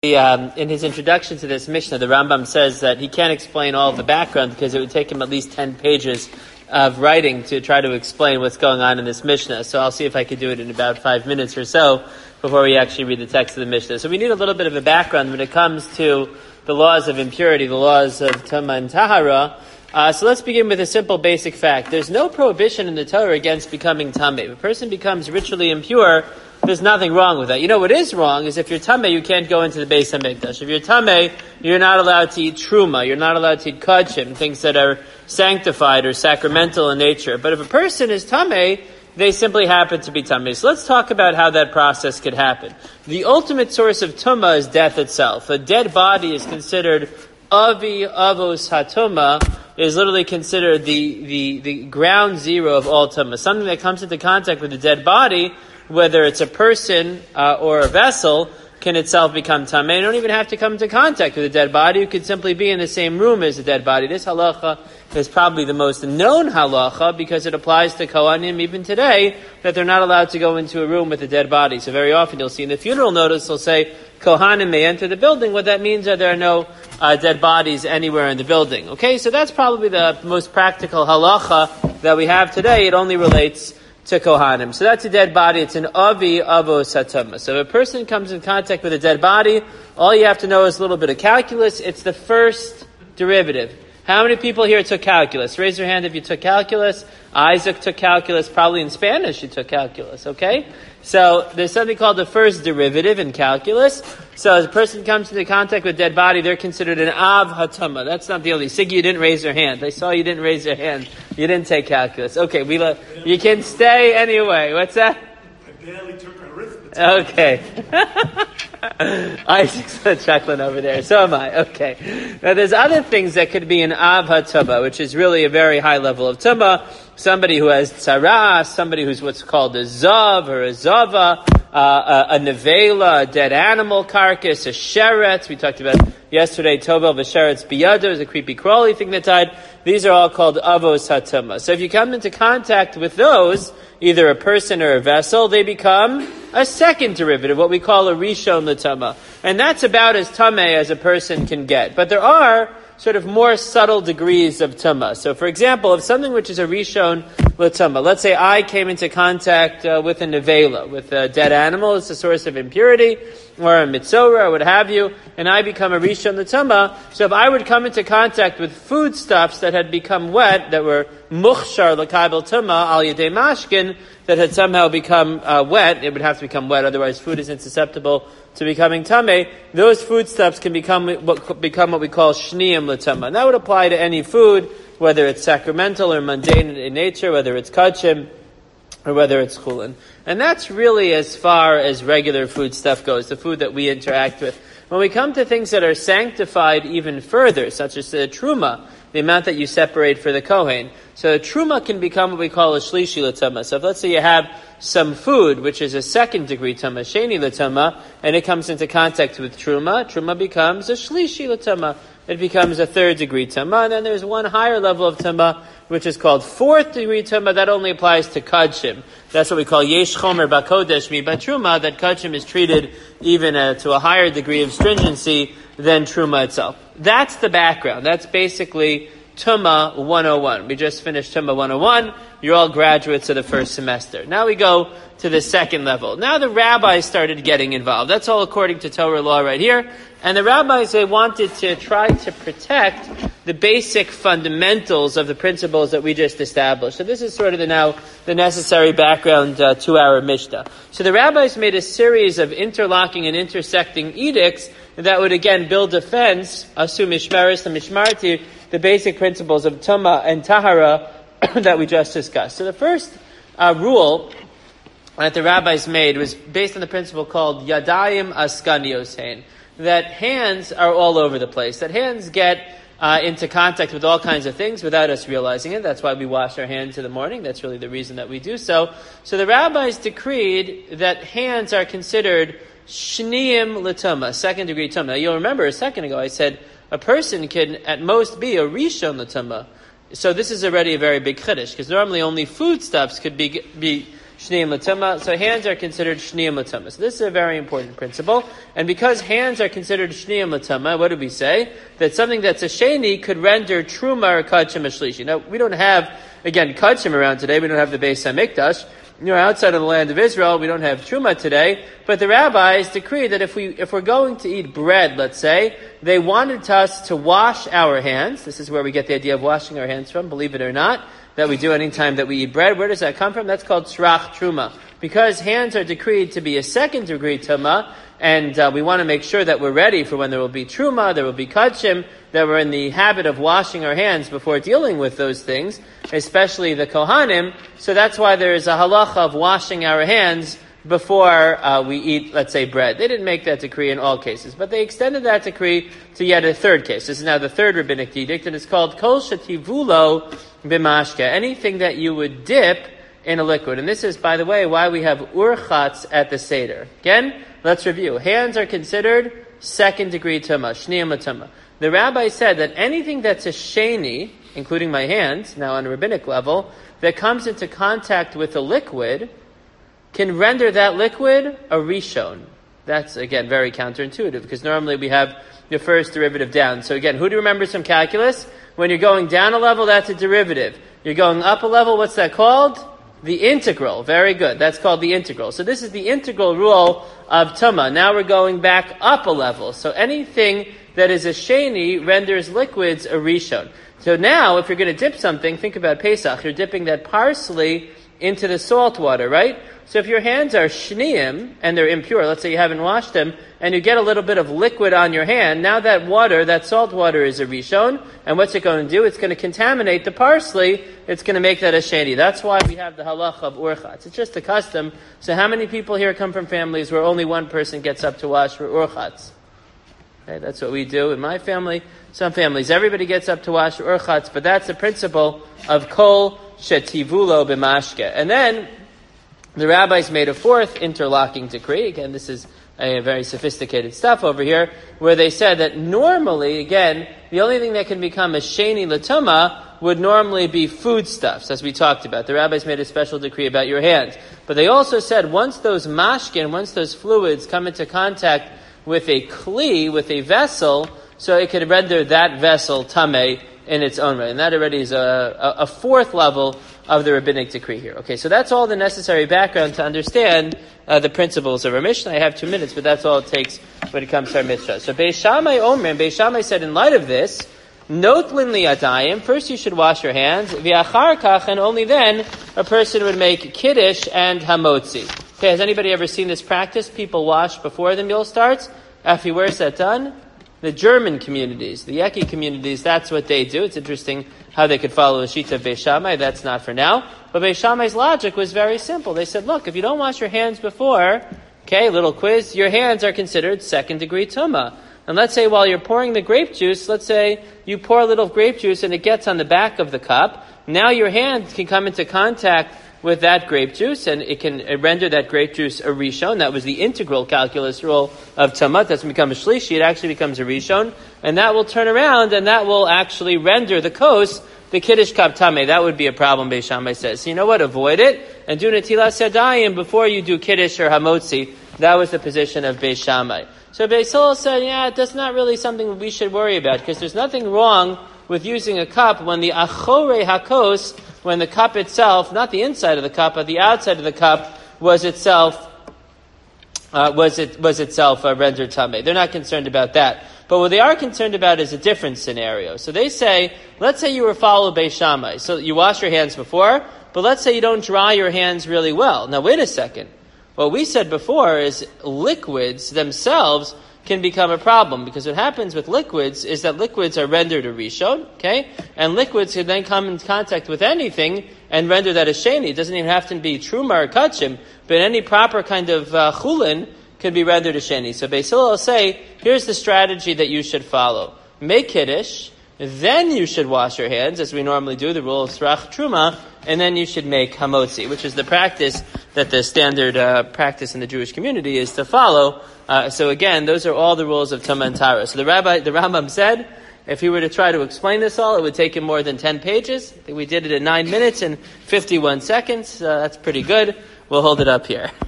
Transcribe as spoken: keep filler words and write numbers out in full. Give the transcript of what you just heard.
Um, in his introduction to this Mishnah, the Rambam says that he can't explain all of the background because it would take him at least ten pages of writing to try to explain what's going on in this Mishnah. So I'll see if I can do it in about five minutes or so before we actually read the text of the Mishnah. So we need a little bit of a background when it comes to the laws of impurity, the laws of Tumah and Tahara. Uh, so let's begin with a simple basic fact. There's no prohibition in the Torah against becoming Tameh. If a person becomes ritually impure, there's nothing wrong with that. You know what is wrong is if you're Tameh, you can't go into the Beis HaMikdash. If you're Tameh, you're not allowed to eat Truma. You're not allowed to eat Kachim, things that are sanctified or sacramental in nature. But if a person is Tameh, they simply happen to be Tameh. So let's talk about how that process could happen. The ultimate source of Tumah is death itself. A dead body is considered Avi Avos HaTumah, is literally considered the, the, the ground zero of all Tumah. Something that comes into contact with a dead body, whether it's a person uh, or a vessel, can itself become tameh. You don't even have to come into contact with a dead body. You could simply be in the same room as a dead body. This halacha is probably the most known halacha because it applies to Kohanim even today, that they're not allowed to go into a room with a dead body. So very often you'll see in the funeral notice, they'll say, Kohanim may enter the building. What that means is there are no uh, dead bodies anywhere in the building. Okay, so that's probably the most practical halacha that we have today. It only relates to Kohanim. So that's a dead body. It's an Avi Avos HaTumah. So if a person comes in contact with a dead body, all you have to know is a little bit of calculus. It's the first derivative. How many people here took calculus? Raise your hand if you took calculus. Isaac took calculus. Probably in Spanish you took calculus, okay? So there's something called the first derivative in calculus. So as a person comes into contact with a dead body, they're considered an Av HaTumah. That's not the only. Siggy, you didn't raise your hand. I saw you didn't raise your hand. You didn't take calculus. Okay, we lo- you can stay anyway. What's that? I barely took arithmetic. Okay. Isaac's chuckling over there. So am I. Okay. Now there's other things that could be an Av HaTumah, which is really a very high level of Tumah. Somebody who has tzara, somebody who's what's called a zav or a zava, uh, a, a nevela, a dead animal carcass, a sheret. We talked about yesterday, tovel v'sheretz biyado is a creepy crawly thing that died. These are all called avos hatumah. So if you come into contact with those, either a person or a vessel, they become a second derivative, what we call a rishon l'tumah. And that's about as tameh as a person can get. But there are sort of more subtle degrees of tumah. So for example, if something which is a rishon l'tumah, let's say I came into contact uh, with a nevela, with a dead animal, it's a source of impurity, or a mitzorah, or what have you, and I become a rishon l'tumah. So if I would come into contact with foodstuffs that had become wet, that were muchshar l'kaibel tumah al yedei mashkin, that had somehow become uh, wet, it would have to become wet, otherwise food isn't susceptible to becoming tameh. Those foodstuffs can become what, become what we call shniyim l'tumah. And that would apply to any food, whether it's sacramental or mundane in nature, whether it's kachim, or whether it's chulin. And that's really as far as regular food stuff goes, the food that we interact with. When we come to things that are sanctified even further, such as the truma, the amount that you separate for the kohen. So a truma can become what we call a shlishi l'tumah. So if let's say you have some food, which is a second degree tumah, sheni l'tumah, and it comes into contact with truma, truma becomes a shlishi l'tumah. It becomes a third degree tumah, and then there's one higher level of tumah, which is called fourth degree tumah. That only applies to kachim. That's what we call yesh chomer bakodesh mi batruma, that kachim is treated even uh, to a higher degree of stringency than truma itself. That's the background. That's basically Tumah one oh one. We just finished Tumah one oh one. You're all graduates of the first semester. Now we go to the second level. Now the rabbis started getting involved. That's all according to Torah law right here. And the rabbis, they wanted to try to protect the basic fundamentals of the principles that we just established. So this is sort of the now the necessary background uh, to our Mishnah. So the rabbis made a series of interlocking and intersecting edicts that would again build a fence, asu mishmeres and mishmarti, the basic principles of Tumah and Tahara that we just discussed. So the first uh, rule that the rabbis made was based on the principle called Yadayim Askaniosein, that hands are all over the place, that hands get uh, into contact with all kinds of things without us realizing it. That's why we wash our hands in the morning. That's really the reason that we do so. So the rabbis decreed that hands are considered shniyim l'tumah, second degree tumah. Now you'll remember a second ago I said a person can at most be a rishon l'tumah. So this is already a very big chiddush, because normally only foodstuffs could be be Shniyim l'tumah. So hands are considered Shniyim l'tumah. So this is a very important principle. And because hands are considered Shniyim l'tumah, what do we say? That something that's a sheni could render truma or kachim a shlishi. Now, we don't have, again, kachim around today. We don't have the Beis HaMikdash. You know, outside of the land of Israel, we don't have truma today. But the rabbis decree that if we, if we're going to eat bread, let's say, they wanted us to wash our hands. This is where we get the idea of washing our hands from, believe it or not, that we do any time that we eat bread. Where does that come from? That's called tzrach truma. Because hands are decreed to be a second degree tuma, and uh, we want to make sure that we're ready for when there will be truma, there will be kachim, that we're in the habit of washing our hands before dealing with those things, especially the kohanim. So that's why there is a halacha of washing our hands before uh, we eat, let's say, bread. They didn't make that decree in all cases, but they extended that decree to yet a third case. This is now the third rabbinic edict, and it's called kol shetivulo b'mashke, anything that you would dip in a liquid. And this is, by the way, why we have urchatz at the Seder. Again, let's review. Hands are considered second degree tumah, shniyim tumah. The rabbi said that anything that's a sheni, including my hands, now on a rabbinic level, that comes into contact with a liquid, can render that liquid a rishon. That's, again, very counterintuitive, because normally we have the first derivative down. So again, who do you remember some calculus? When you're going down a level, that's a derivative. You're going up a level, what's that called? The integral. Very good. That's called the integral. So this is the integral rule of tumah. Now we're going back up a level. So anything that is a sheni renders liquids a rishon. So now, if you're going to dip something, think about Pesach. You're dipping that parsley into the salt water, right? So if your hands are shniyim and they're impure, let's say you haven't washed them, and you get a little bit of liquid on your hand, now that water, that salt water is a rishon, and what's it going to do? It's going to contaminate the parsley, it's going to make that a sheni. That's why we have the halacha of urchatz. It's just a custom. So how many people here come from families where only one person gets up to wash for urchatz? Okay, that's what we do in my family. Some families, everybody gets up to wash for urchatz, but that's the principle of kol shetivulo b'mashke. And then the rabbis made a fourth interlocking decree. Again, this is a very sophisticated stuff over here, where they said that normally, again, the only thing that can become a sheni l'tumah would normally be foodstuffs, as we talked about. The rabbis made a special decree about your hands. But they also said once those mashkin, once those fluids come into contact with a kli, with a vessel, so it could render that vessel tameh in its own right. And that already is a, a, a fourth level of the rabbinic decree here. Okay, so that's all the necessary background to understand uh, the principles of our Mishnah. I have two minutes, but that's all it takes when it comes to our Mishnah. So Beis Shammai Omer, Beis Shammai said, in light of this, notlin liyadayim, first you should wash your hands, v'achar kach, and only then a person would make kiddush and hamotzi. Okay, has anybody ever seen this practice? People wash before the meal starts. Afi, where's that done? The German communities, the Yeki communities, that's what they do. It's interesting how they could follow a shita of Beis Shammai. That's not for now. But Beis Shammai's logic was very simple. They said, look, if you don't wash your hands before, okay, little quiz, your hands are considered second degree tumah. And let's say while you're pouring the grape juice, let's say you pour a little grape juice and it gets on the back of the cup. Now your hand can come into contact with that grape juice, and it can render that grape juice a rishon. That was the integral calculus rule of tamah. It doesn't become a shlishi, it actually becomes a rishon. And that will turn around, and that will actually render the kos, the kiddush cup tameh. That would be a problem, Beis Shammai says. So you know what? Avoid it, and do netilas yadayim before you do kiddush or hamotzi. That was the position of Beis Shammai. So Beis Hillel said, yeah, that's not really something we should worry about, because there's nothing wrong with using a cup when the achore hakos, when the cup itself, not the inside of the cup, but the outside of the cup, was itself uh, was it was itself uh, rendered tameh. They're not concerned about that. But what they are concerned about is a different scenario. So they say, let's say you were followed Beis Shammai. So you wash your hands before, but let's say you don't dry your hands really well. Now wait a second. What we said before is liquids themselves can become a problem, because what happens with liquids is that liquids are rendered a rishon, okay? And liquids can then come in contact with anything and render that a sheni. It doesn't even have to be truma or kachim, but any proper kind of uh, chulin could be rendered a sheni. So Beis Hillel will say, here's the strategy that you should follow. Make kiddush, then you should wash your hands, as we normally do, the rule of tzrach truma, and then you should make hamotzi, which is the practice that the standard uh, practice in the Jewish community is to follow. Uh, so again, those are all the rules of Tumah and Tara. So the Rabbi, the Rambam said, if he were to try to explain this all, it would take him more than ten pages. I think we did it in nine minutes and fifty-one seconds. Uh, that's pretty good. we'll hold it up here.